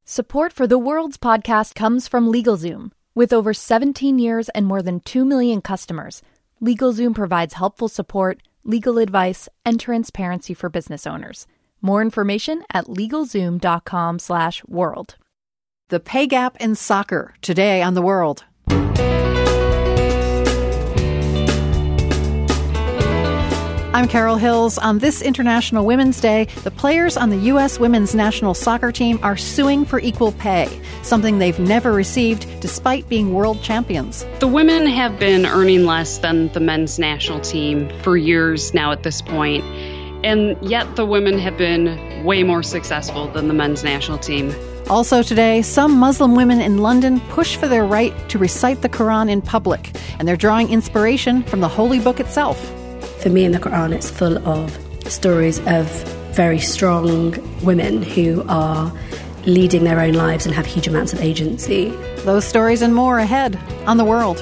Support for the World's podcast comes from LegalZoom. With over 17 years and more than 2 million customers, LegalZoom provides helpful support, legal advice, and transparency for business owners. More information at LegalZoom.com/world. The pay gap in soccer, today on The World. I'm Carol Hills. On this International Women's Day, the players on the U.S. women's national soccer team are suing for equal pay, something they've never received despite being world champions. The women have been earning less than the men's national team for years now at this point, and yet the women have been way more successful than the men's national team. Also today, some Muslim women in London push for their right to recite the Quran in public, and they're drawing inspiration from the holy book itself. For me, in the Quran, it's full of stories of very strong women who are leading their own lives and have huge amounts of agency. Those stories and more ahead on The World.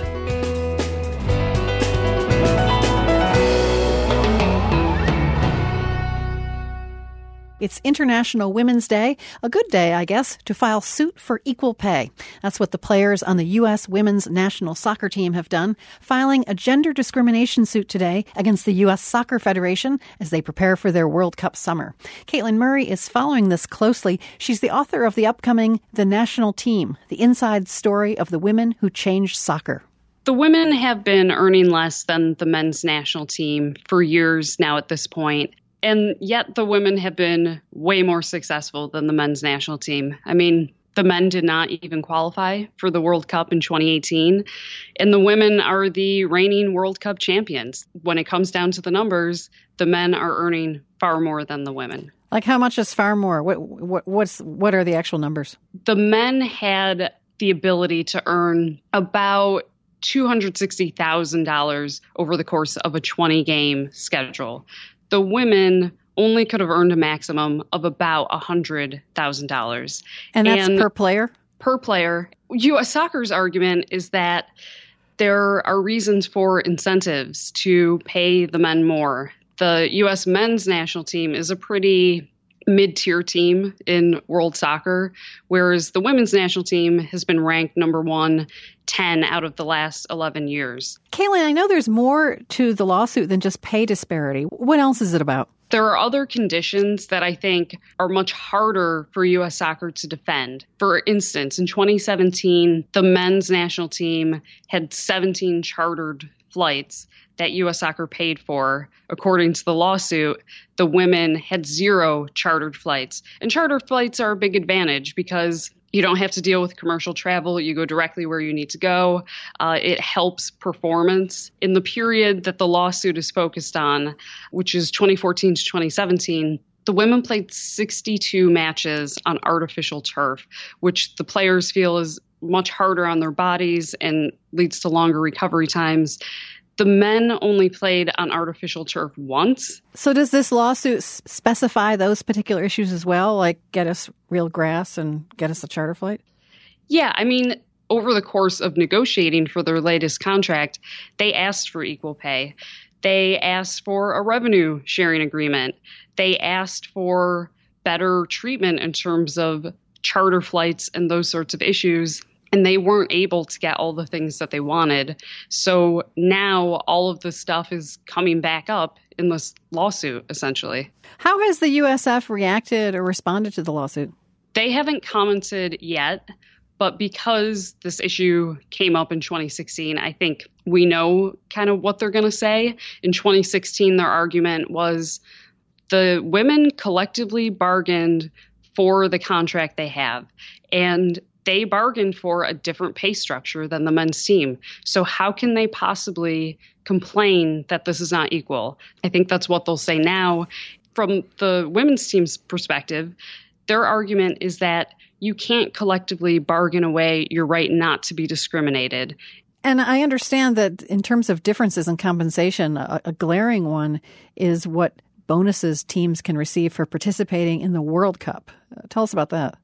It's International Women's Day, a good day, I guess, to file suit for equal pay. That's what the players on the U.S. women's national soccer team have done, filing a gender discrimination suit today against the U.S. Soccer Federation as they prepare for their World Cup summer. Caitlin Murray is following this closely. She's the author of the upcoming The National Team, the inside story of the women who changed soccer. The women have been earning less than the men's national team for years now at this point. And yet the women have been way more successful than the men's national team. I mean, the men did not even qualify for the World Cup in 2018. And the women are the reigning World Cup champions. When it comes down to the numbers, the men are earning far more than the women. Like how much is far more? What are the actual numbers? The men had the ability to earn about $260,000 over the course of a 20-game schedule. The women only could have earned a maximum of about $100,000. And that's per player? Per player. U.S. Soccer's argument is that there are reasons for incentives to pay the men more. The U.S. men's national team is a pretty mid-tier team in world soccer, whereas the women's national team has been ranked number 10 out of the last 11 years. Caitlin, I know there's more to the lawsuit than just pay disparity. What else is it about? There are other conditions that I think are much harder for U.S. soccer to defend. For instance, in 2017, the men's national team had 17 chartered flights that U.S. Soccer paid for. According to the lawsuit, the women had 0 chartered flights. And chartered flights are a big advantage because you don't have to deal with commercial travel. You go directly where you need to go. It helps performance. In the period that the lawsuit is focused on, which is 2014 to 2017, the women played 62 matches on artificial turf, which the players feel is much harder on their bodies and leads to longer recovery times. The men only played on artificial turf once. So does this lawsuit specify those particular issues as well, like get us real grass and get us a charter flight? Yeah, I mean, over the course of negotiating for their latest contract, they asked for equal pay. They asked for a revenue sharing agreement. They asked for better treatment in terms of charter flights and those sorts of issues. And they weren't able to get all the things that they wanted. So now all of this stuff is coming back up in this lawsuit, essentially. How has the USF reacted or responded to the lawsuit? They haven't commented yet, but because this issue came up in 2016, I think we know kind of what they're going to say. In 2016, their argument was the women collectively bargained for the contract they have. And they bargained for a different pay structure than the men's team. So how can they possibly complain that this is not equal? I think that's what they'll say now. From the women's team's perspective, their argument is that you can't collectively bargain away your right not to be discriminated. And I understand that in terms of differences in compensation, a glaring one is what bonuses teams can receive for participating in the World Cup. Tell us about that.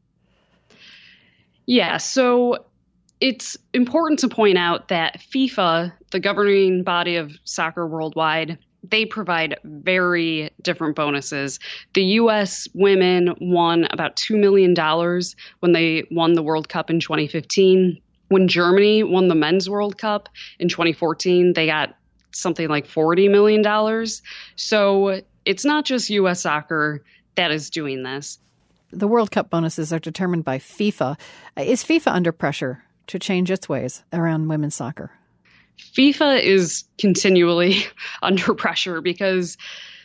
Yeah, so it's important to point out that FIFA, the governing body of soccer worldwide, they provide very different bonuses. The U.S. women won about $2 million when they won the World Cup in 2015. When Germany won the Men's World Cup in 2014, they got something like $40 million. So it's not just U.S. soccer that is doing this. The World Cup bonuses are determined by FIFA. Is FIFA under pressure to change its ways around women's soccer? FIFA is continually under pressure because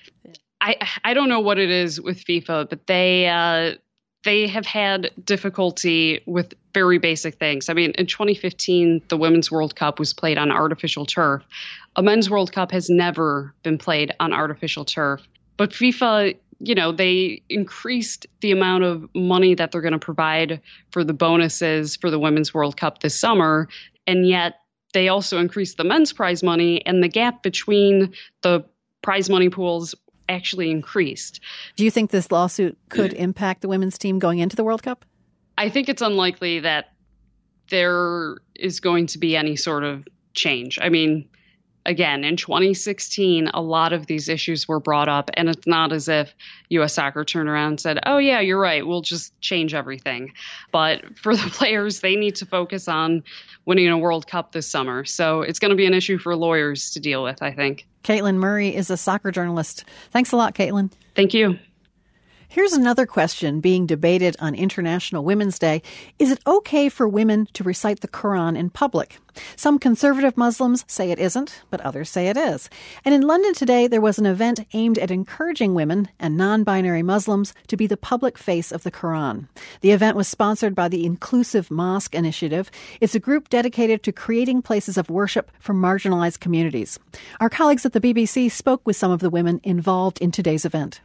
I don't know what it is with FIFA, but they have had difficulty with very basic things. I mean, in 2015, the Women's World Cup was played on artificial turf. A Men's World Cup has never been played on artificial turf. But FIFA, they increased the amount of money that they're going to provide for the bonuses for the Women's World Cup this summer, and yet they also increased the men's prize money, and the gap between the prize money pools actually increased. Do you think this lawsuit could impact the women's team going into the World Cup? I think it's unlikely that there is going to be any sort of change. I mean, again, in 2016, a lot of these issues were brought up, and it's not as if U.S. Soccer turned around and said, oh, yeah, you're right, we'll just change everything. But for the players, they need to focus on winning a World Cup this summer. So it's going to be an issue for lawyers to deal with, I think. Caitlin Murray is a soccer journalist. Thanks a lot, Caitlin. Thank you. Here's another question being debated on International Women's Day. Is it okay for women to recite the Quran in public? Some conservative Muslims say it isn't, but others say it is. And in London today, there was an event aimed at encouraging women and non-binary Muslims to be the public face of the Quran. The event was sponsored by the Inclusive Mosque Initiative. It's a group dedicated to creating places of worship for marginalized communities. Our colleagues at the BBC spoke with some of the women involved in today's event.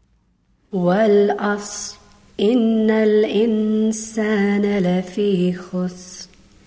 والعصر إن الإنسان لفي خسر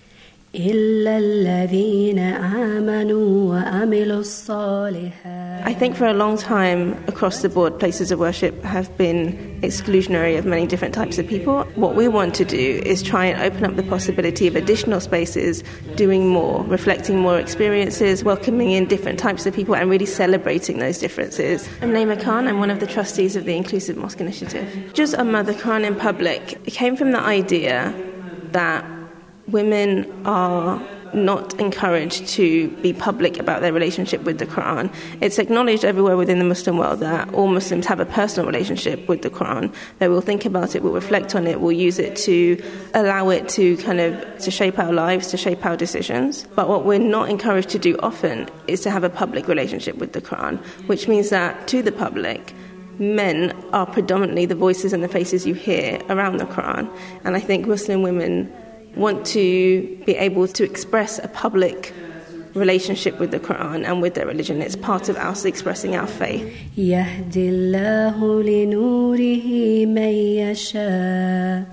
إلا الذين آمنوا وعملوا الصالحات. I think for a long time, across the board, places of worship have been exclusionary of many different types of people. What we want to do is try and open up the possibility of additional spaces, doing more, reflecting more experiences, welcoming in different types of people and really celebrating those differences. I'm Naima Khan. I'm one of the trustees of the Inclusive Mosque Initiative. Just the Quran in public, it came from the idea that women are not encouraged to be public about their relationship with the Quran. It's acknowledged everywhere within the Muslim world that all Muslims have a personal relationship with the Quran. They will think about it, will reflect on it, will use it to allow it to to shape our lives, to shape our decisions. But what we're not encouraged to do often is to have a public relationship with the Quran, which means that to the public, men are predominantly the voices and the faces you hear around the Quran. And I think Muslim women want to be able to express a public relationship with the Quran and with their religion. It's part of us expressing our faith. يهدي الله لنوره من يشاء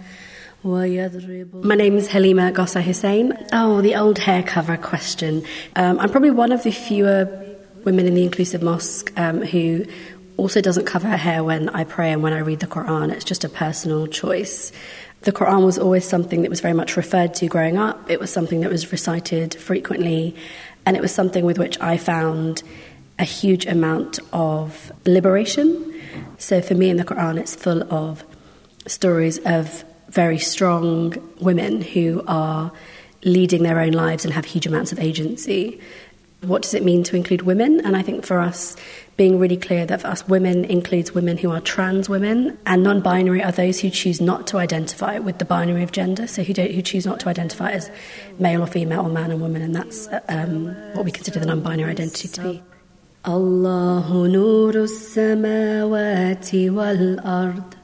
ويضرب. My name is Halima Gossa Hussein. Oh, the old hair cover question. I'm probably one of the fewer women in the Inclusive Mosque who also doesn't cover her hair when I pray and when I read the Quran. It's just a personal choice. The Quran was always something that was very much referred to growing up. It was something that was recited frequently, and it was something with which I found a huge amount of liberation. So for me in the Quran, it's full of stories of very strong women who are leading their own lives and have huge amounts of agency. What does it mean to include women? And I think for us, being really clear that for us, women includes women who are trans women, and non-binary are those who choose not to identify with the binary of gender, so who choose not to identify as male or female or man and woman, and that's what we consider the non-binary identity to be. Allahu nuru samawati wal ard.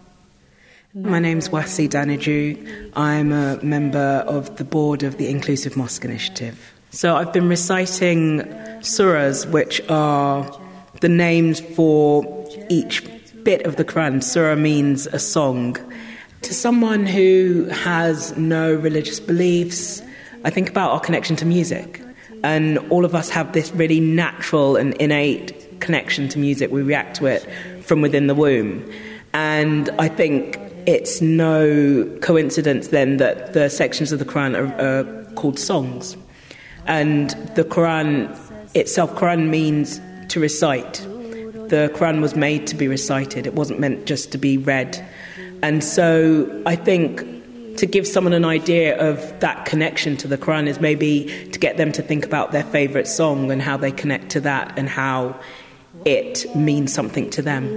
My name's Wasi Daniju. I'm a member of the board of the Inclusive Mosque Initiative. So I've been reciting surahs, which are the names for each bit of the Quran. Surah means a song. To someone who has no religious beliefs, I think about our connection to music. And all of us have this really natural and innate connection to music. We react to it from within the womb. And I think it's no coincidence then that the sections of the Quran are called songs. And the Quran itself, Quran means to recite. The Quran was made to be recited. It wasn't meant just to be read. And so I think to give someone an idea of that connection to the Quran is maybe to get them to think about their favourite song and how they connect to that and how it means something to them.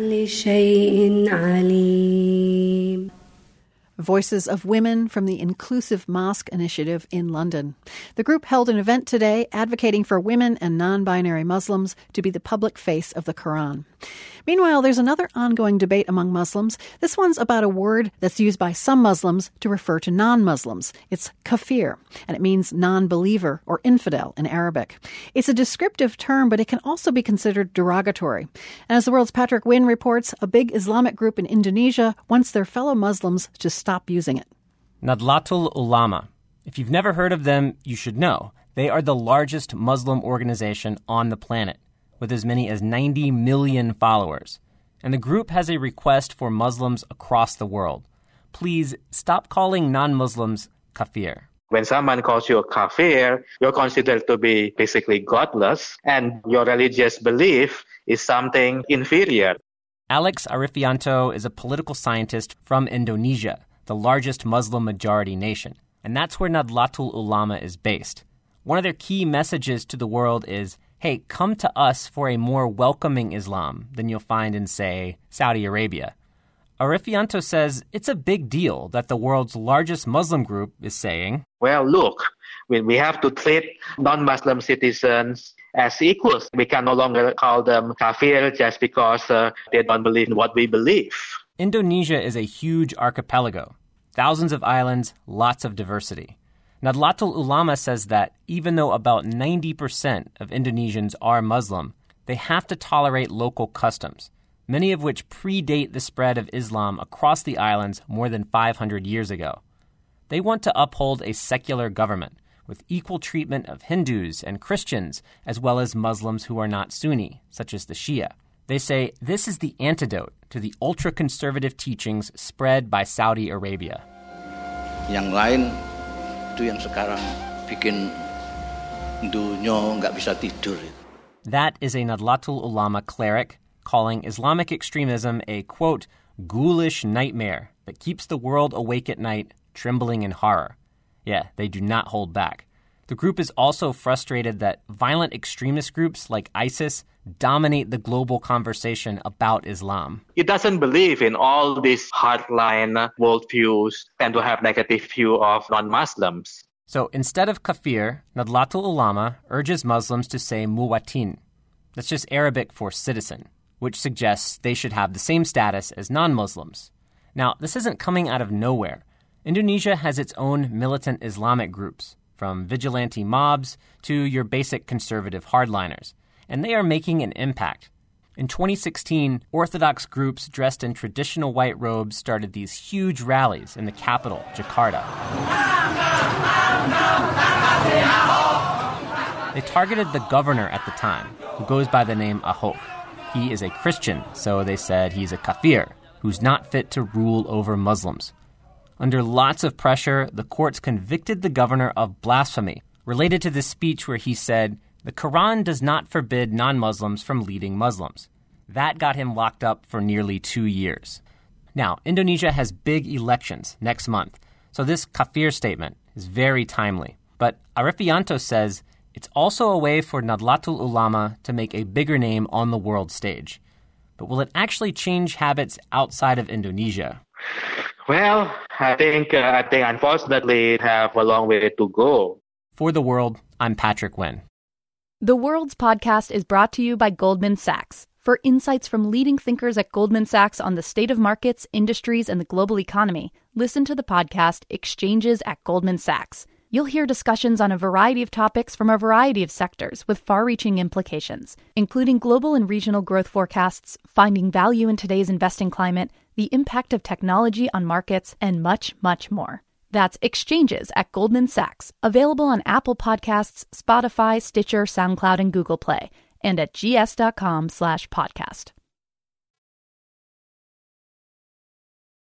Voices of Women from the Inclusive Mosque Initiative in London. The group held an event today advocating for women and non-binary Muslims to be the public face of the Quran. Meanwhile, there's another ongoing debate among Muslims. This one's about a word that's used by some Muslims to refer to non-Muslims. It's kafir, and it means non-believer or infidel in Arabic. It's a descriptive term, but it can also be considered derogatory. And as the World's Patrick Wynn reports, a big Islamic group in Indonesia wants their fellow Muslims to stop using it. Nahdlatul Ulama. If you've never heard of them, you should know. They are the largest Muslim organization on the planet, with as many as 90 million followers. And the group has a request for Muslims across the world. Please stop calling non-Muslims kafir. When someone calls you a kafir, you're considered to be basically godless, and your religious belief is something inferior. Alex Arifianto is a political scientist from Indonesia, the largest Muslim-majority nation. And that's where Nahdlatul Ulama is based. One of their key messages to the world is, hey, come to us for a more welcoming Islam than you'll find in, say, Saudi Arabia. Arifianto says it's a big deal that the world's largest Muslim group is saying, well, look, we have to treat non-Muslim citizens as equals. We can no longer call them kafir just because they don't believe in what we believe. Indonesia is a huge archipelago. Thousands of islands, lots of diversity. Nahdlatul Ulama says that even though about 90% of Indonesians are Muslim, they have to tolerate local customs, many of which predate the spread of Islam across the islands more than 500 years ago. They want to uphold a secular government with equal treatment of Hindus and Christians, as well as Muslims who are not Sunni, such as the Shia. They say this is the antidote to the ultra-conservative teachings spread by Saudi Arabia. Yang lain itu yang sekarang bikin dunia nggak bisa tidur. That is a Nahdlatul Ulama cleric calling Islamic extremism a, quote, ghoulish nightmare that keeps the world awake at night, trembling in horror. Yeah, they do not hold back. The group is also frustrated that violent extremist groups like ISIS dominate the global conversation about Islam. It doesn't believe in all these hardline worldviews and to have negative view of non-Muslims. So instead of kafir, Nahdlatul Ulama urges Muslims to say muwatin. That's just Arabic for citizen, which suggests they should have the same status as non-Muslims. Now, this isn't coming out of nowhere. Indonesia has its own militant Islamic groups, from vigilante mobs to your basic conservative hardliners, and they are making an impact. In 2016, Orthodox groups dressed in traditional white robes started these huge rallies in the capital, Jakarta. They targeted the governor at the time, who goes by the name Ahok. He is a Christian, so they said he's a kafir, who's not fit to rule over Muslims. Under lots of pressure, the courts convicted the governor of blasphemy, related to this speech where he said, the Quran does not forbid non-Muslims from leading Muslims. That got him locked up for nearly 2 years. Now, Indonesia has big elections next month, so this kafir statement is very timely. But Arifianto says it's also a way for Nahdlatul Ulama to make a bigger name on the world stage. But will it actually change habits outside of Indonesia? Well, I think unfortunately it have a long way to go. For The World, I'm Patrick Wynn. The World's podcast is brought to you by Goldman Sachs. For insights from leading thinkers at Goldman Sachs on the state of markets, industries, and the global economy, listen to the podcast Exchanges at Goldman Sachs. You'll hear discussions on a variety of topics from a variety of sectors with far-reaching implications, including global and regional growth forecasts, finding value in today's investing climate, the impact of technology on markets, and much, much more. That's Exchanges at Goldman Sachs, available on Apple Podcasts, Spotify, Stitcher, SoundCloud, and Google Play, and at gs.com/podcast.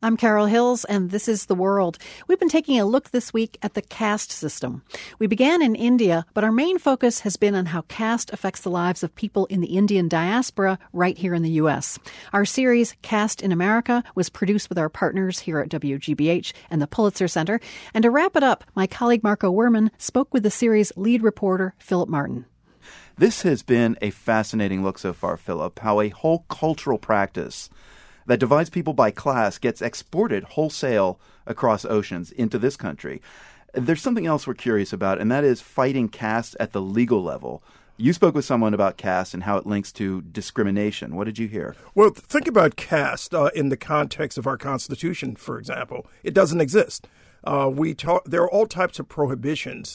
I'm Carol Hills, and this is The World. We've been taking a look this week at the caste system. We began in India, but our main focus has been on how caste affects the lives of people in the Indian diaspora right here in the U.S. Our series, Caste in America, was produced with our partners here at WGBH and the Pulitzer Center. And to wrap it up, my colleague Marco Werman spoke with the series' lead reporter, Philip Martin. This has been a fascinating look so far, Philip, how a whole cultural practice that divides people by class gets exported wholesale across oceans into this country. There's something else we're curious about, and that is fighting caste at the legal level. You spoke with someone about caste and how it links to discrimination. What did you hear? Well, think about caste in the context of our Constitution, for example. It doesn't exist. There are all types of prohibitions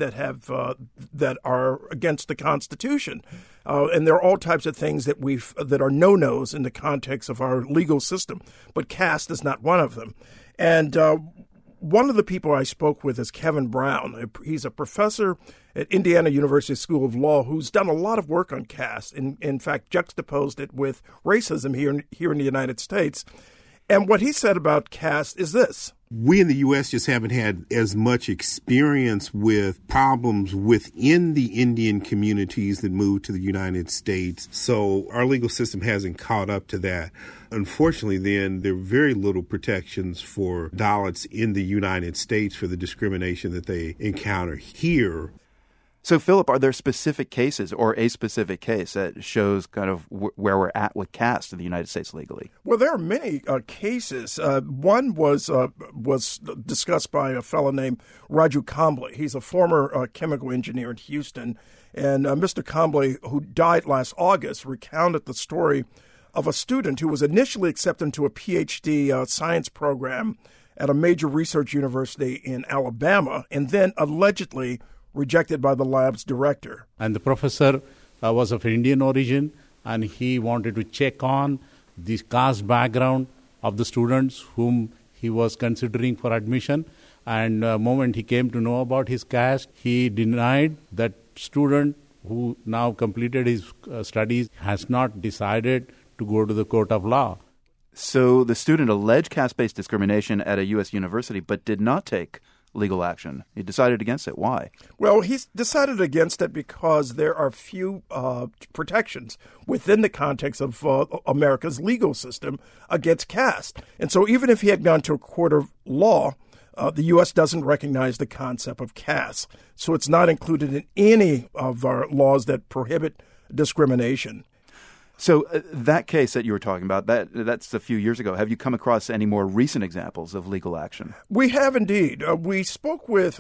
that are against the Constitution, and there are all types of things that are no-nos in the context of our legal system. But caste is not one of them. And one of the people I spoke with is Kevin Brown. He's a professor at Indiana University School of Law who's done a lot of work on caste. In fact, juxtaposed it with racism here in the United States. And what he said about caste is this. We in the U.S. just haven't had as much experience with problems within the Indian communities that moved to the United States. So our legal system hasn't caught up to that. Unfortunately, then, there are very little protections for Dalits in the United States for the discrimination that they encounter here. So, Philip, are there specific cases or a specific case that shows kind of where we're at with caste in the United States legally? Well, there are many cases. One was discussed by a fellow named Raju Kambli. He's a former chemical engineer in Houston. And Mr. Kambli, who died last August, recounted the story of a student who was initially accepted into a PhD science program at a major research university in Alabama, and then allegedly rejected by the lab's director. And the professor was of Indian origin, and he wanted to check on the caste background of the students whom he was considering for admission. And the moment he came to know about his caste, he denied that student who now completed his studies has not decided to go to the court of law. So the student alleged caste-based discrimination at a U.S. university, but did not take legal action. He decided against it. Why? Well, he's decided against it because there are few protections within the context of America's legal system against caste. And so even if he had gone to a court of law, the U.S. doesn't recognize the concept of caste. So it's not included in any of our laws that prohibit discrimination. So that case that you were talking about, that's a few years ago. Have you come across any more recent examples of legal action? We have indeed. We spoke with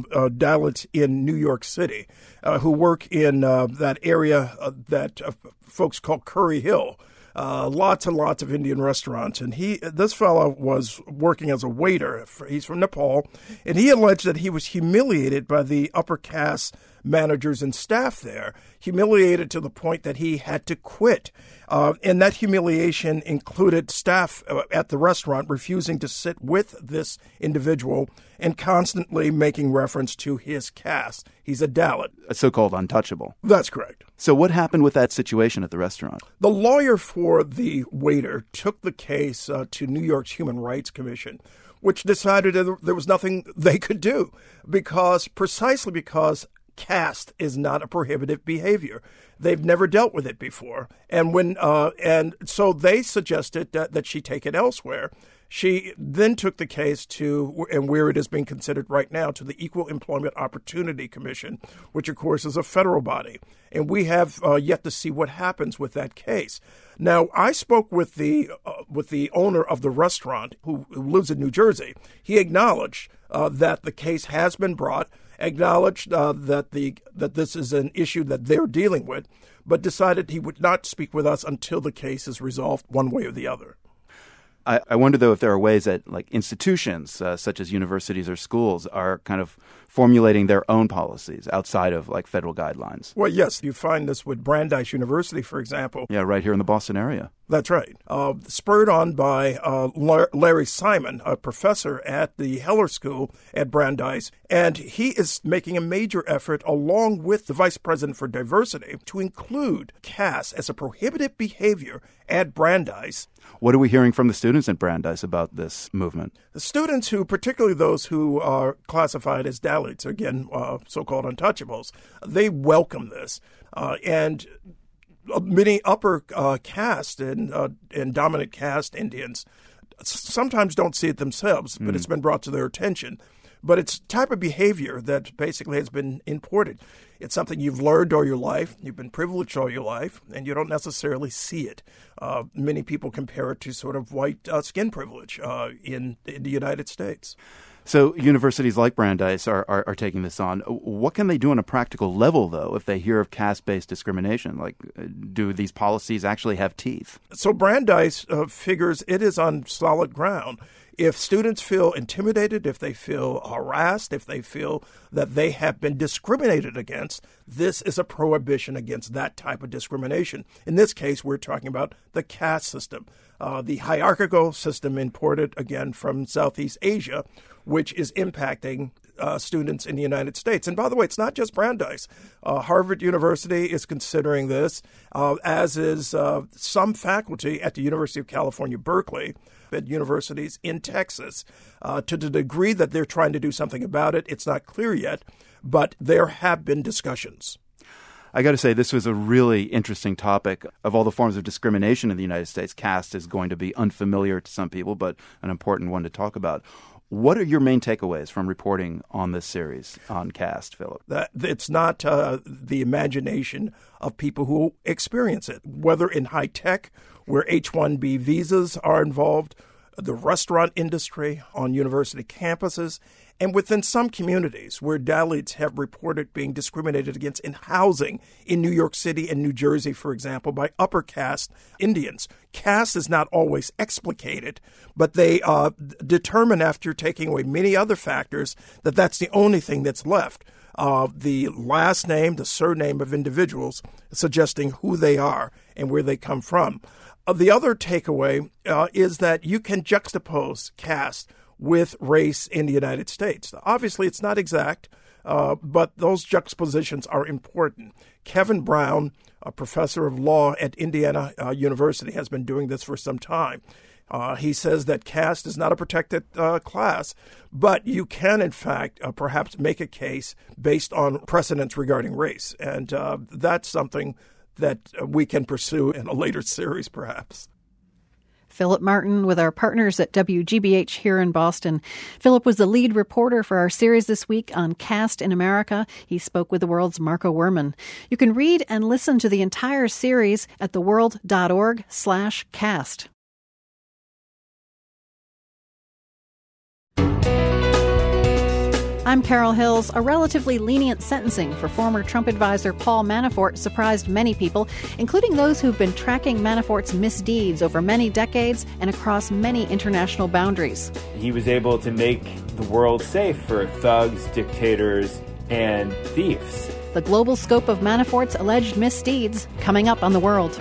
Dalits in New York City who work in that area that folks call Curry Hill. Lots and lots of Indian restaurants. And this fellow was working as a waiter. He's from Nepal. And he alleged that he was humiliated by the upper caste managers and staff there, humiliated to the point that he had to quit. And that humiliation included staff at the restaurant refusing to sit with this individual and constantly making reference to his caste. He's a Dalit. A so-called untouchable. That's correct. So what happened with that situation at the restaurant? The lawyer for the waiter took the case to New York's Human Rights Commission, which decided that there was nothing they could do precisely because caste is not a prohibitive behavior. They've never dealt with it before. And so they suggested that she take it elsewhere. She then took the case to, and where it is being considered right now, to the Equal Employment Opportunity Commission, which, of course, is a federal body. And we have yet to see what happens with that case. Now, I spoke with the owner of the restaurant who lives in New Jersey. He acknowledged that the case has been brought, acknowledged that this is an issue that they're dealing with, but decided he would not speak with us until the case is resolved one way or the other. I wonder, though, if there are ways that, like, institutions such as universities or schools are kind of formulating their own policies outside of like federal guidelines. Well, yes, you find this with Brandeis University, for example. Yeah, right here in the Boston area. That's right. Spurred on by Larry Simon, a professor at the Heller School at Brandeis, and he is making a major effort, along with the Vice President for Diversity, to include caste as a prohibited behavior at Brandeis. What are we hearing from the students at Brandeis about this movement? The students who, particularly those who are classified as Dalits, again, so-called untouchables, they welcome this. And many upper caste and dominant caste Indians sometimes don't see it themselves, but it's been brought to their attention. But it's type of behavior that basically has been imported. It's something you've learned all your life, you've been privileged all your life, and you don't necessarily see it. Many people compare it to sort of white skin privilege in the United States. So universities like Brandeis are taking this on. What can they do on a practical level, though, if they hear of caste-based discrimination? Like, do these policies actually have teeth? So Brandeis figures it is on solid ground. If students feel intimidated, if they feel harassed, if they feel that they have been discriminated against, this is a prohibition against that type of discrimination. In this case, we're talking about the caste system, the hierarchical system imported, again, from Southeast Asia, which is impacting students in the United States. And by the way, it's not just Brandeis. Harvard University is considering this, as is some faculty at the University of California, Berkeley, at universities in Texas. To the degree that they're trying to do something about it, it's not clear yet, but there have been discussions. I got to say, this was a really interesting topic. Of all the forms of discrimination in the United States, caste is going to be unfamiliar to some people, but an important one to talk about. What are your main takeaways from reporting on this series on caste, Philip? It's not the imagination of people who experience it, whether in high tech, where H-1B visas are involved, the restaurant industry on university campuses, and within some communities where Dalits have reported being discriminated against in housing in New York City and New Jersey, for example, by upper caste Indians. Caste is not always explicated, but they determine after taking away many other factors that that's the only thing that's left. The last name, the surname of individuals, suggesting who they are and where they come from. The other takeaway is that you can juxtapose caste with race in the United States. Obviously, it's not exact, but those juxtapositions are important. Kevin Brown, a professor of law at Indiana University, has been doing this for some time. He says that caste is not a protected class, but you can, in fact, perhaps make a case based on precedents regarding race. And that's something that we can pursue in a later series, perhaps. Philip Martin with our partners at WGBH here in Boston. Philip was the lead reporter for our series this week on caste in America. He spoke with the World's Marco Werman. You can read and listen to the entire series at theworld.org/cast. I'm Carol Hills. A relatively lenient sentencing for former Trump advisor Paul Manafort surprised many people, including those who've been tracking Manafort's misdeeds over many decades and across many international boundaries. He was able to make the world safe for thugs, dictators, and thieves. The global scope of Manafort's alleged misdeeds coming up on The World.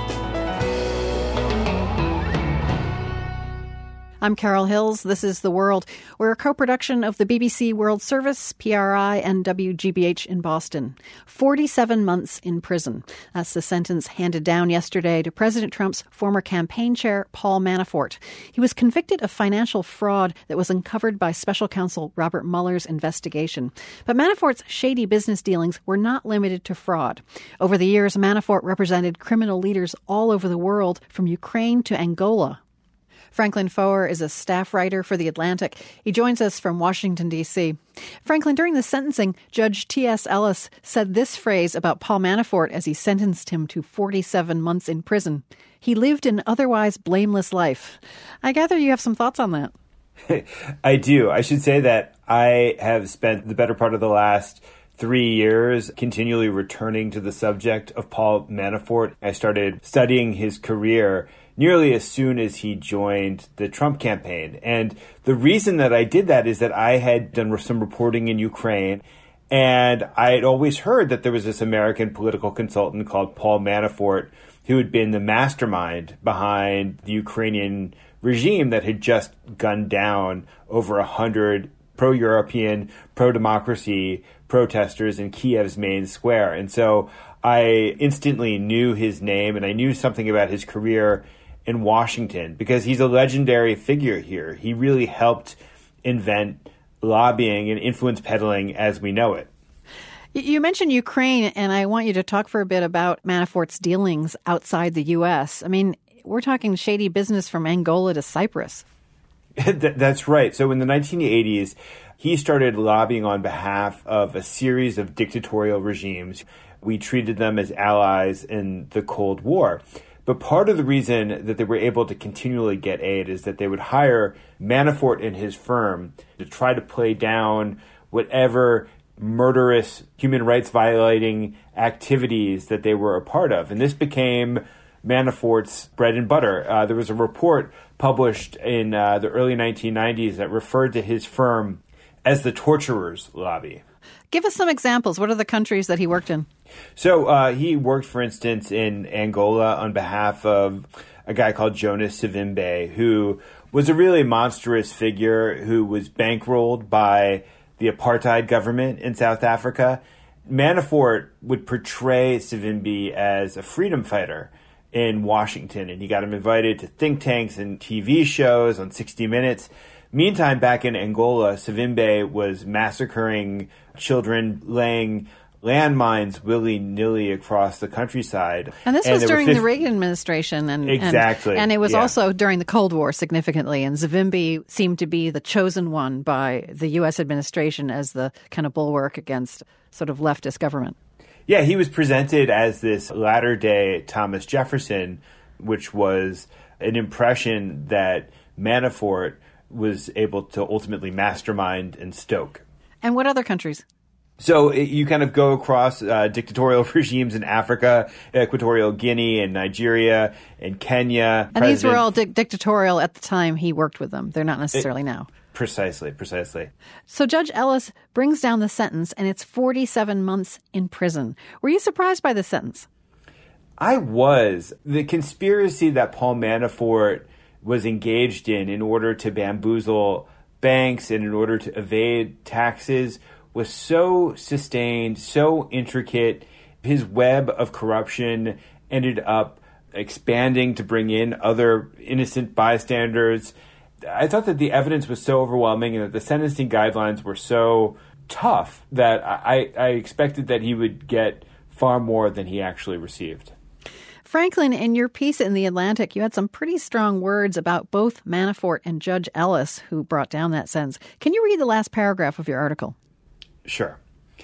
I'm Carol Hills. This is The World. We're a co-production of the BBC World Service, PRI, and WGBH in Boston. 47 months in prison. That's the sentence handed down yesterday to President Trump's former campaign chair, Paul Manafort. He was convicted of financial fraud that was uncovered by special counsel Robert Mueller's investigation. But Manafort's shady business dealings were not limited to fraud. Over the years, Manafort represented criminal leaders all over the world, from Ukraine to Angola. Franklin Foer is a staff writer for The Atlantic. He joins us from Washington, D.C. Franklin, during the sentencing, Judge T.S. Ellis said this phrase about Paul Manafort as he sentenced him to 47 months in prison. He lived an otherwise blameless life. I gather you have some thoughts on that. I do. I should say that I have spent the better part of the last 3 years continually returning to the subject of Paul Manafort. I started studying his career nearly as soon as he joined the Trump campaign. And the reason that I did that is that I had done some reporting in Ukraine, and I had always heard that there was this American political consultant called Paul Manafort who had been the mastermind behind the Ukrainian regime that had just gunned down over 100 pro-European, pro-democracy protesters in Kiev's main square. And so I instantly knew his name, and I knew something about his career in Washington because he's a legendary figure here. He really helped invent lobbying and influence peddling as we know it. You mentioned Ukraine, and I want you to talk for a bit about Manafort's dealings outside the U.S. I mean, we're talking shady business from Angola to Cyprus. That's right. So in the 1980s, he started lobbying on behalf of a series of dictatorial regimes. We treated them as allies in the Cold War. But part of the reason that they were able to continually get aid is that they would hire Manafort and his firm to try to play down whatever murderous, human rights violating activities that they were a part of. And this became Manafort's bread and butter. There was a report published in the early 1990s that referred to his firm as the torturers' lobby. Give us some examples. What are the countries that he worked in? So he worked, for instance, in Angola on behalf of a guy called Jonas Savimbi, who was a really monstrous figure who was bankrolled by the apartheid government in South Africa. Manafort would portray Savimbi as a freedom fighter in Washington, and he got him invited to think tanks and TV shows on 60 Minutes. Meantime, back in Angola, Savimbi was massacring children, laying landmines willy-nilly across the countryside. And this was during the Reagan administration. Exactly. And it was also during the Cold War significantly. And Savimbi seemed to be the chosen one by the U.S. administration as the kind of bulwark against sort of leftist government. Yeah, he was presented as this latter-day Thomas Jefferson, which was an impression that Manafort was able to ultimately mastermind and stoke. And what other countries? So you kind of go across dictatorial regimes in Africa, Equatorial Guinea and Nigeria and Kenya. And these were all dictatorial at the time he worked with them. They're not necessarily now. Precisely. So Judge Ellis brings down the sentence, and it's 47 months in prison. Were you surprised by the sentence? I was. The conspiracy that Paul Manafort was engaged in order to bamboozle banks and in order to evade taxes was so sustained, so intricate. His web of corruption ended up expanding to bring in other innocent bystanders. I thought that the evidence was so overwhelming and that the sentencing guidelines were so tough that I expected that he would get far more than he actually received. Franklin, in your piece in The Atlantic, you had some pretty strong words about both Manafort and Judge Ellis, who brought down that sentence. Can you read the last paragraph of your article? Sure.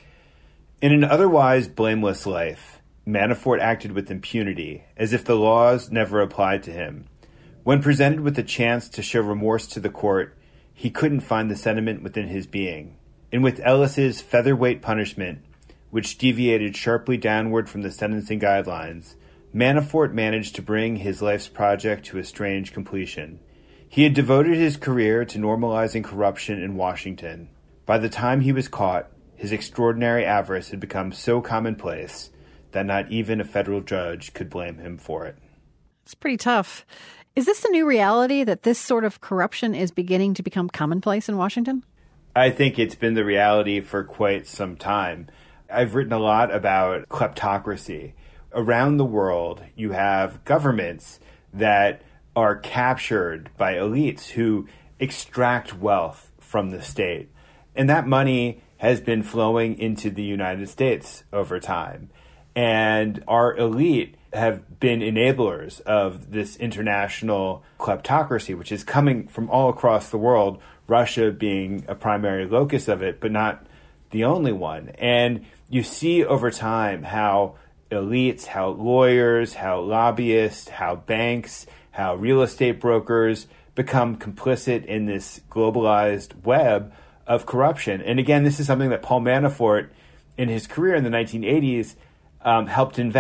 In an otherwise blameless life, Manafort acted with impunity, as if the laws never applied to him. When presented with the chance to show remorse to the court, he couldn't find the sentiment within his being. And with Ellis's featherweight punishment, which deviated sharply downward from the sentencing guidelines, Manafort managed to bring his life's project to a strange completion. He had devoted his career to normalizing corruption in Washington. By the time he was caught, his extraordinary avarice had become so commonplace that not even a federal judge could blame him for it. It's pretty tough. Is this the new reality that this sort of corruption is beginning to become commonplace in Washington? I think it's been the reality for quite some time. I've written a lot about kleptocracy. Around the world, you have governments that are captured by elites who extract wealth from the state. And that money has been flowing into the United States over time. And our elite have been enablers of this international kleptocracy, which is coming from all across the world, Russia being a primary locus of it, but not the only one. And you see over time how elites, how lawyers, how lobbyists, how banks, how real estate brokers become complicit in this globalized web of corruption. And again, this is something that Paul Manafort, in his career in the 1980s, helped invent.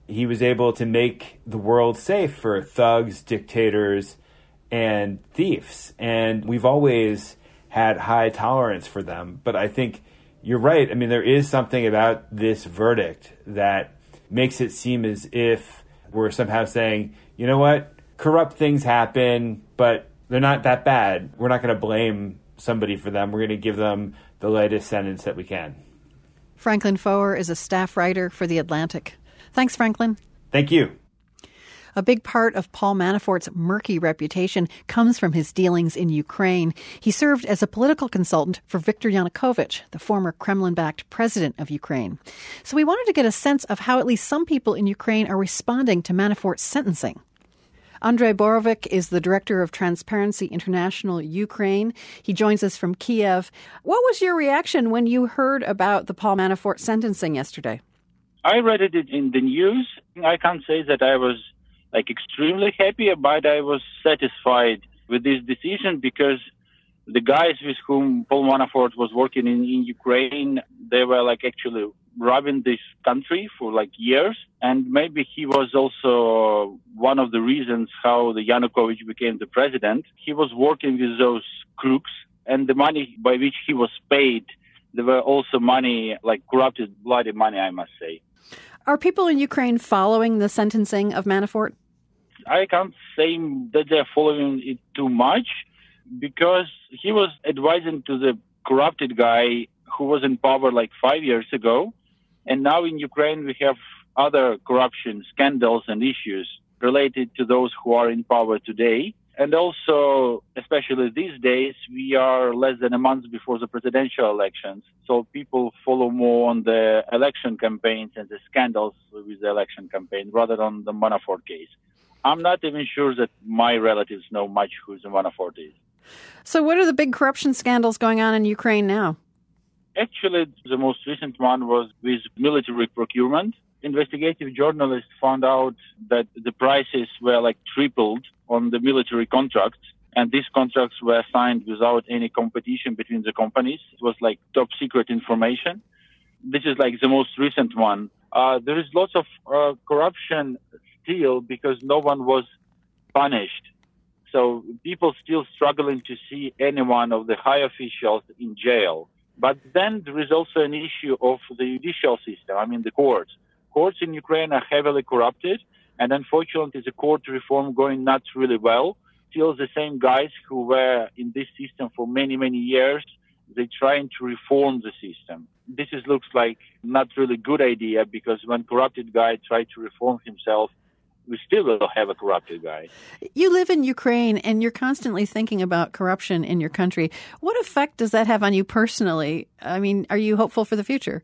he was able to make the world safe for thugs, dictators, and thieves. And we've always had high tolerance for them. But I think you're right. I mean, there is something about this verdict that makes it seem as if we're somehow saying, you know what, corrupt things happen, but they're not that bad. We're not going to blame somebody for them. We're going to give them the lightest sentence that we can. Franklin Foer is a staff writer for The Atlantic. Thanks, Franklin. Thank you. A big part of Paul Manafort's murky reputation comes from his dealings in Ukraine. He served as a political consultant for Viktor Yanukovych, the former Kremlin-backed president of Ukraine. So we wanted to get a sense of how at least some people in Ukraine are responding to Manafort's sentencing. Andrei Borovic is the director of Transparency International Ukraine. He joins us from Kiev. What was your reaction when you heard about the Paul Manafort sentencing yesterday? I read it in the news. I can't say that I was extremely happy, but I was satisfied with this decision because the guys with whom Paul Manafort was working in Ukraine, they were actually robbing this country for years. And maybe he was also one of the reasons how the Yanukovych became the president. He was working with those crooks, and the money by which he was paid, there were also money, corrupted, bloody money, I must say. Are people in Ukraine following the sentencing of Manafort? I can't say that they're following it too much because he was advising to the corrupted guy who was in power 5 years ago. And now in Ukraine, we have other corruption scandals and issues related to those who are in power today. And also, especially these days, we are less than a month before the presidential elections. So people follow more on the election campaigns and the scandals with the election campaign rather than the Manafort case. I'm not even sure that my relatives know much who the Manafort is. So what are the big corruption scandals going on in Ukraine now? Actually, the most recent one was with military procurement. Investigative journalists found out that the prices were tripled on the military contracts, and these contracts were signed without any competition between the companies. It was top secret information. This is the most recent one. There is lots of corruption still because no one was punished. So people still struggling to see any one of the high officials in jail. But then there is also an issue of the judicial system, the courts. Courts in Ukraine are heavily corrupted, and unfortunately the court reform going not really well. Still the same guys who were in this system for many, many years, they're trying to reform the system. This looks like not really good idea because when corrupted guy try to reform himself, we still will have a corrupted guy. You live in Ukraine and you're constantly thinking about corruption in your country. What effect does that have on you personally? Are you hopeful for the future?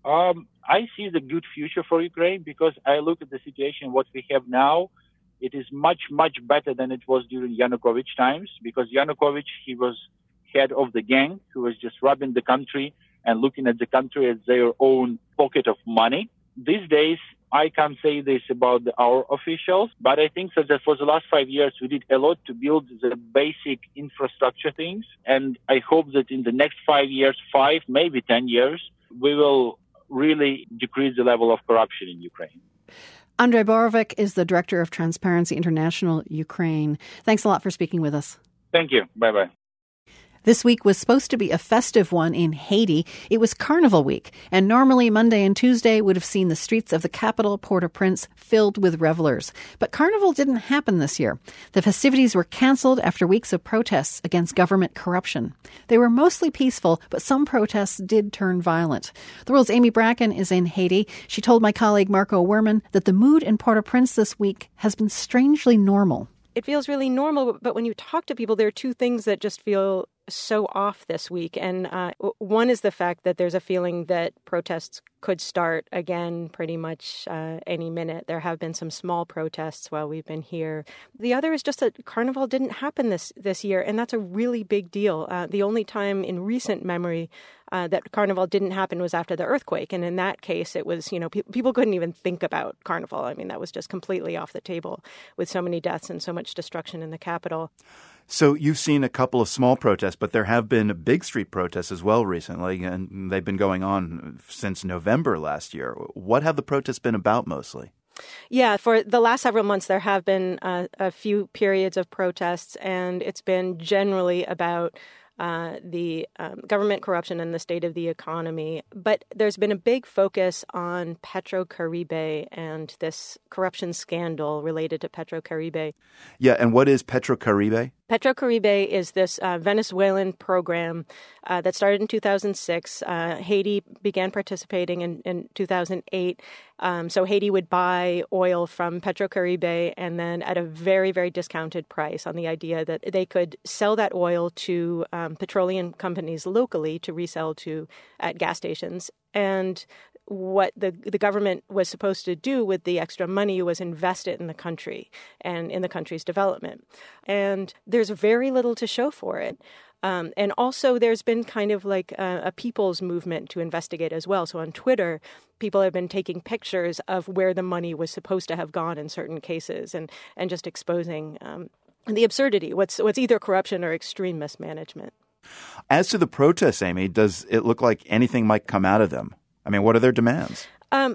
I see the good future for Ukraine because I look at the situation, what we have now. It is much, much better than it was during Yanukovych times because Yanukovych, he was head of the gang who was just robbing the country and looking at the country as their own pocket of money. These days, I can't say this about our officials, but I think that for the last 5 years, we did a lot to build the basic infrastructure things. And I hope that in the next 5 years, maybe 10 years, we will really decrease the level of corruption in Ukraine. Andrei Borovic is the director of Transparency International Ukraine. Thanks a lot for speaking with us. Thank you. Bye-bye. This week was supposed to be a festive one in Haiti. It was Carnival Week, and normally Monday and Tuesday would have seen the streets of the capital, Port-au-Prince, filled with revelers. But Carnival didn't happen this year. The festivities were canceled after weeks of protests against government corruption. They were mostly peaceful, but some protests did turn violent. The World's Amy Bracken is in Haiti. She told my colleague Marco Werman that the mood in Port-au-Prince this week has been strangely normal. It feels really normal, but when you talk to people, there are two things that just feel so off this week. And one is the fact that there's a feeling that protests could start again pretty much any minute. There have been some small protests while we've been here. The other is just that Carnival didn't happen this year, and that's a really big deal. The only time in recent memory that Carnival didn't happen was after the earthquake. And in that case, it was, people couldn't even think about Carnival. That was just completely off the table with so many deaths and so much destruction in the capital. So you've seen a couple of small protests, but there have been big street protests as well recently, and they've been going on since November last year. What have the protests been about mostly? Yeah, for the last several months, there have been a few periods of protests, and it's been generally about the government corruption and the state of the economy. But there's been a big focus on PetroCaribe and this corruption scandal related to PetroCaribe. Yeah, and what is PetroCaribe? PetroCaribe is this Venezuelan program that started in 2006. Haiti began participating in 2008. So Haiti would buy oil from PetroCaribe and then at a very, very discounted price on the idea that they could sell that oil to petroleum companies locally to resell at gas stations. And what the government was supposed to do with the extra money was invest it in the country and in the country's development. And there's very little to show for it. And also there's been kind of like a people's movement to investigate as well. So on Twitter, people have been taking pictures of where the money was supposed to have gone in certain cases and just exposing the absurdity, what's either corruption or extreme mismanagement. As to the protests, Amy, does it look like anything might come out of them? I mean, what are their demands?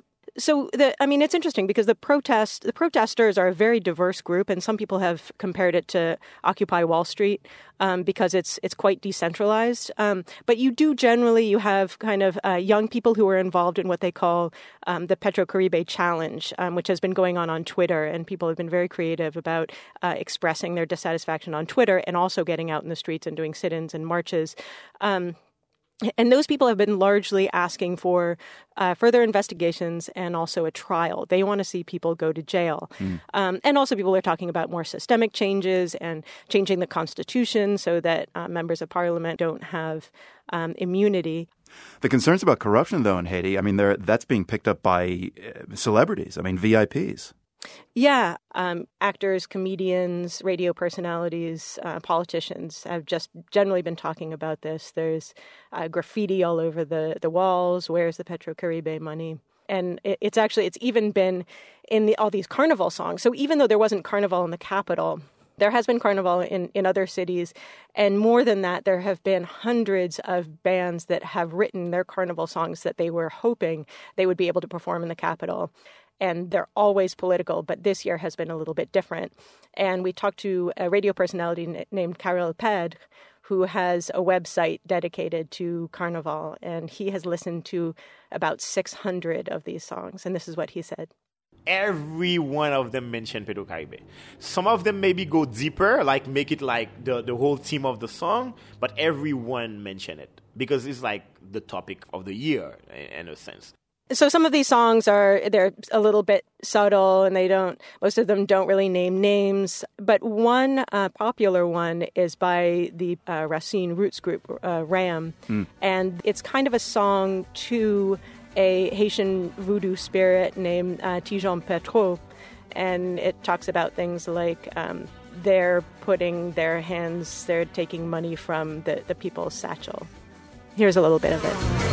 It's interesting because the protesters are a very diverse group, and some people have compared it to Occupy Wall Street because it's quite decentralized. But you have kind of young people who are involved in what they call the PetroCaribe Challenge, which has been going on Twitter, and people have been very creative about expressing their dissatisfaction on Twitter and also getting out in the streets and doing sit-ins and marches. And those people have been largely asking for further investigations and also a trial. They want to see people go to jail. And also people are talking about more systemic changes and changing the Constitution so that members of parliament don't have immunity. The concerns about corruption, though, in Haiti, I mean, that's being picked up by celebrities, VIPs. Yeah, actors, comedians, radio personalities, politicians have just generally been talking about this. There's graffiti all over the walls. Where's the PetroCaribe money? And it's even been in all these carnival songs. So even though there wasn't carnival in the capital, there has been carnival in other cities. And more than that, there have been hundreds of bands that have written their carnival songs that they were hoping they would be able to perform in the capital. And they're always political, but this year has been a little bit different. And we talked to a radio personality named Karel Pedre, who has a website dedicated to Carnival, and he has listened to about 600 of these songs. And this is what he said. Every one of them mention PetroCaribe. Some of them maybe go deeper, like make it like the whole theme of the song, but everyone mention it because it's like the topic of the year in a sense. So some of these songs they're a little bit subtle, and most of them don't really name names. But one popular one is by the Racine Roots group, RAM. And it's kind of a song to a Haitian voodoo spirit named Tijon Petro. And it talks about things like they're taking money from the people's satchel. Here's a little bit of it.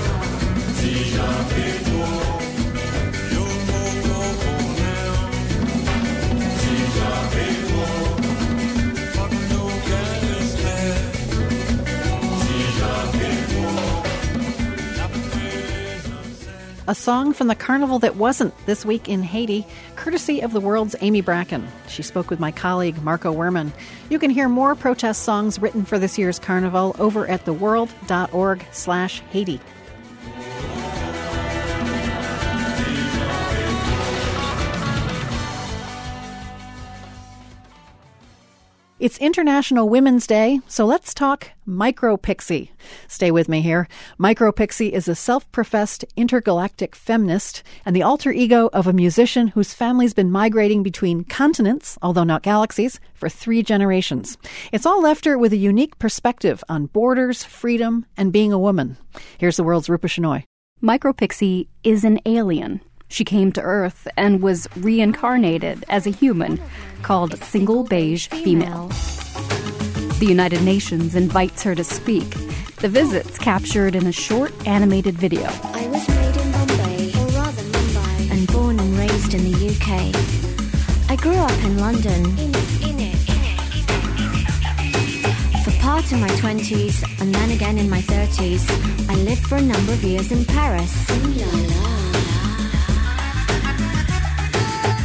A song from the carnival that wasn't this week in Haiti, courtesy of the World's Amy Bracken. She spoke with my colleague, Marco Werman. You can hear more protest songs written for this year's carnival over at theworld.org/Haiti. It's International Women's Day, so let's talk Micropixie. Stay with me here. Micropixie is a self-professed intergalactic feminist and the alter ego of a musician whose family's been migrating between continents, although not galaxies, for 3 generations. It's all left her with a unique perspective on borders, freedom, and being a woman. Here's the world's Rupa Shenoy. Micropixie is an alien. She came to Earth and was reincarnated as a human called Single Beige Female. The United Nations invites her to speak. The visit's captured in a short animated video. I was made in Bombay, or rather Mumbai, and born and raised in the UK. I grew up in London. For part of my 20s, and then again in my 30s, I lived for a number of years in Paris. Ooh la la.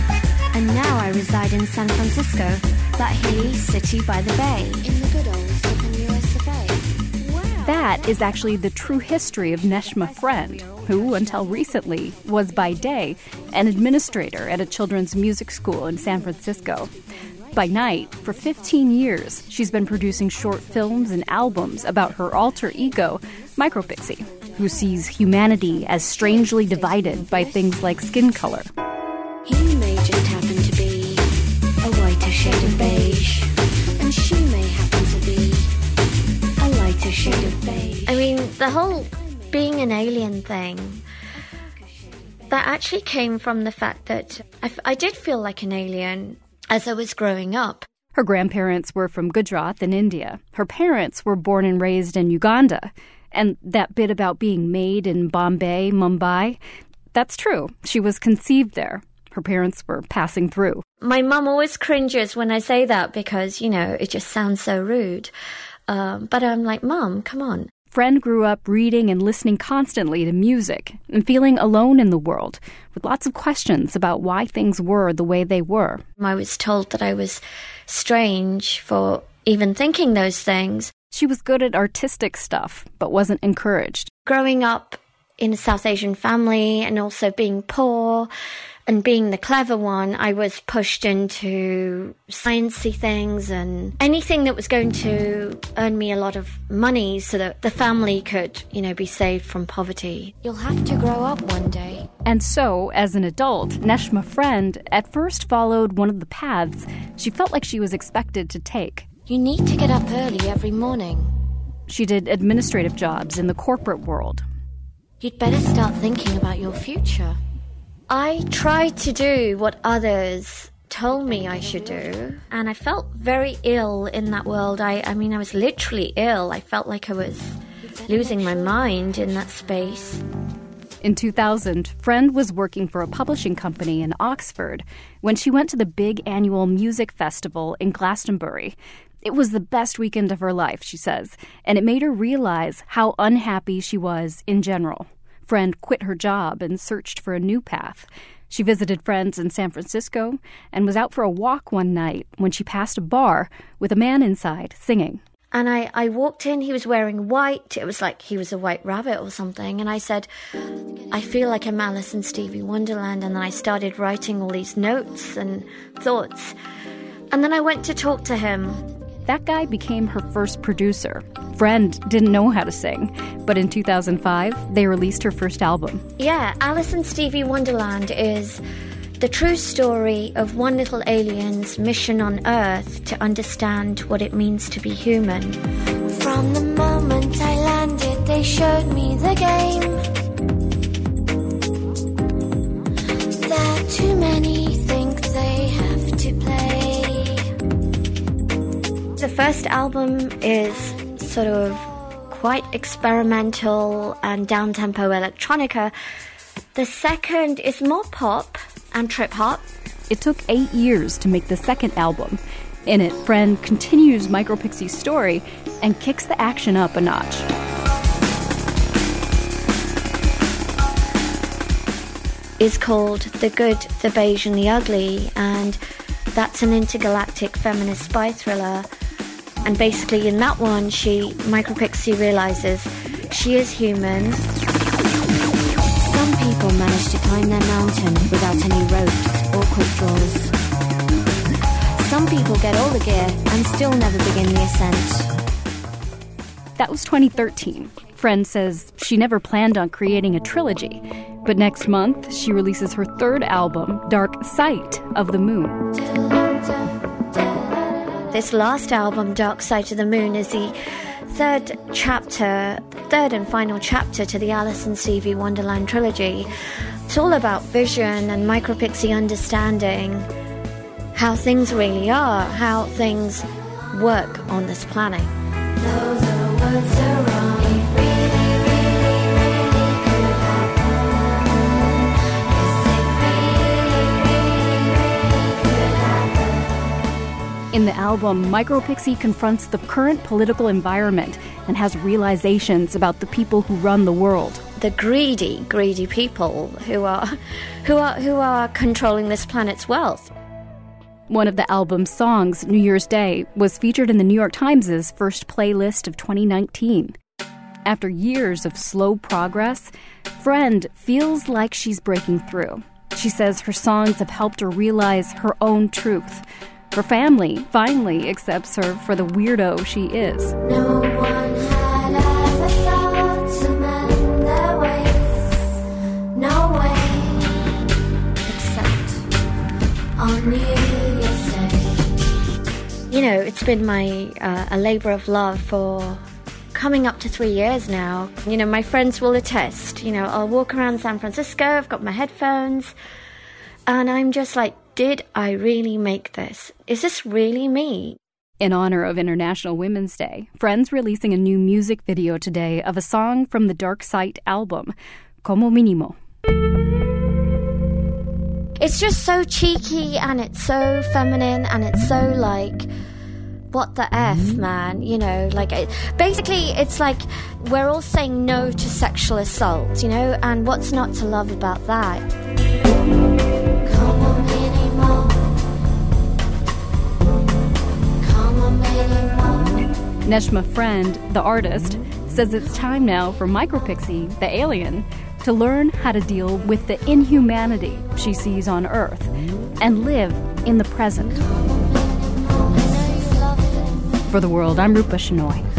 now I reside in San Francisco, that hilly city by the bay, in the good old southern US of A. Wow. That is actually the true history of Neshma Friend, who, until recently, was by day an administrator at a children's music school in San Francisco. By night, for 15 years, she's been producing short films and albums about her alter ego, Micropixie, who sees humanity as strangely divided by things like skin color. He may just happen to be a whiter shade of beige, and she may happen to be a lighter shade of beige. I mean, the whole being an alien thing, that actually came from the fact that I did feel like an alien as I was growing up. Her grandparents were from Gujarat in India. Her parents were born and raised in Uganda. And that bit about being made in Bombay, Mumbai, that's true. She was conceived there. Her parents were passing through. My mum always cringes when I say that because, it just sounds so rude. But I'm like, Mum, come on. Friend grew up reading and listening constantly to music and feeling alone in the world, with lots of questions about why things were the way they were. I was told that I was strange for even thinking those things. She was good at artistic stuff, but wasn't encouraged. Growing up in a South Asian family and also being poor and being the clever one, I was pushed into sciencey things and anything that was going to earn me a lot of money so that the family could, be saved from poverty. You'll have to grow up one day. And so, as an adult, Neshma Friend at first followed one of the paths she felt like she was expected to take. You need to get up early every morning. She did administrative jobs in the corporate world. You'd better start thinking about your future. I tried to do what others told me I should do, and I felt very ill in that world. I was literally ill. I felt like I was losing my mind in that space. In 2000, Friend was working for a publishing company in Oxford when she went to the big annual music festival in Glastonbury. It was the best weekend of her life, she says, and it made her realize how unhappy she was in general. Friend quit her job and searched for a new path. She visited friends in San Francisco and was out for a walk one night when she passed a bar with a man inside singing. And I walked in, he was wearing white. It was like he was a white rabbit or something. And I said, I feel like I'm Alice in Stevie Wonderland. And then I started writing all these notes and thoughts. And then I went to talk to him. That guy became her first producer. Friend didn't know how to sing, but in 2005, they released her first album. Yeah, Alice in Stevie Wonderland is the true story of one little alien's mission on Earth to understand what it means to be human. From the moment I landed, they showed me the game. That too many think they have to play. The first album is sort of quite experimental and down-tempo electronica. The second is more pop and trip-hop. It took 8 years to make the second album. In it, Friend continues Micropixie's story and kicks the action up a notch. It's called The Good, the Beige and the Ugly, and that's an intergalactic feminist spy thriller. And basically in that one, Micropixie realizes she is human. Some people manage to climb their mountain without any ropes or quick draws. Some people get all the gear and still never begin the ascent. That was 2013. Friend says she never planned on creating a trilogy. But next month, she releases her third album, Dark Side of the Moon. This last album, Dark Side of the Moon, is the third and final chapter to the Alice in Stevie Wonderland trilogy. It's all about vision and Micropixie understanding how things really are, how things work on this planet. Those are words are wrong. In the album, Micropixie confronts the current political environment and has realizations about the people who run the world. The greedy people who are controlling this planet's wealth. One of the album's songs, New Year's Day, was featured in the New York Times' first playlist of 2019. After years of slow progress, Friend feels like she's breaking through. She says her songs have helped her realize her own truth. Her family finally accepts her for the weirdo she is. No one had ever thought to mend their ways. No way, except on New Year's Day. You know, it's been a labor of love for coming up to 3 years now. You know, my friends will attest. You know, I'll walk around San Francisco, I've got my headphones, and I'm just like, did I really make this? Is this really me? In honor of International Women's Day, Friend's releasing a new music video today of a song from the Dark Side album, Como Mínimo. It's just so cheeky and it's so feminine and it's so like, what the F, man? You know, like, basically it's like we're all saying no to sexual assault, you know, and what's not to love about that? Neshma Friend, the artist, says it's time now for Micropixie, the alien, to learn how to deal with the inhumanity she sees on Earth and live in the present. For The World, I'm Rupa Shenoy.